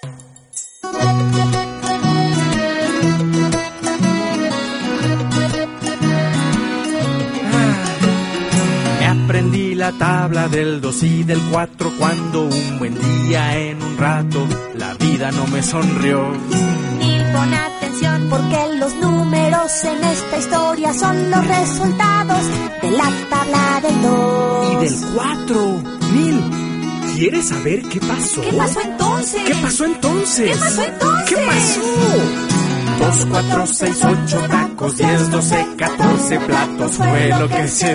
Aprendí la tabla del 2 y del 4 cuando un buen día en un rato la vida no me sonrió. Nil, pon atención porque los números en esta historia son los resultados de la tabla del 2 y del 4. Nil, ¿quieres saber qué pasó? ¿Qué pasó entonces? ¿Qué pasó entonces? ¿Qué pasó entonces? ¿Qué pasó? 2, 4, 6, 8 tacos, 10, 12, 14 platos fue lo que se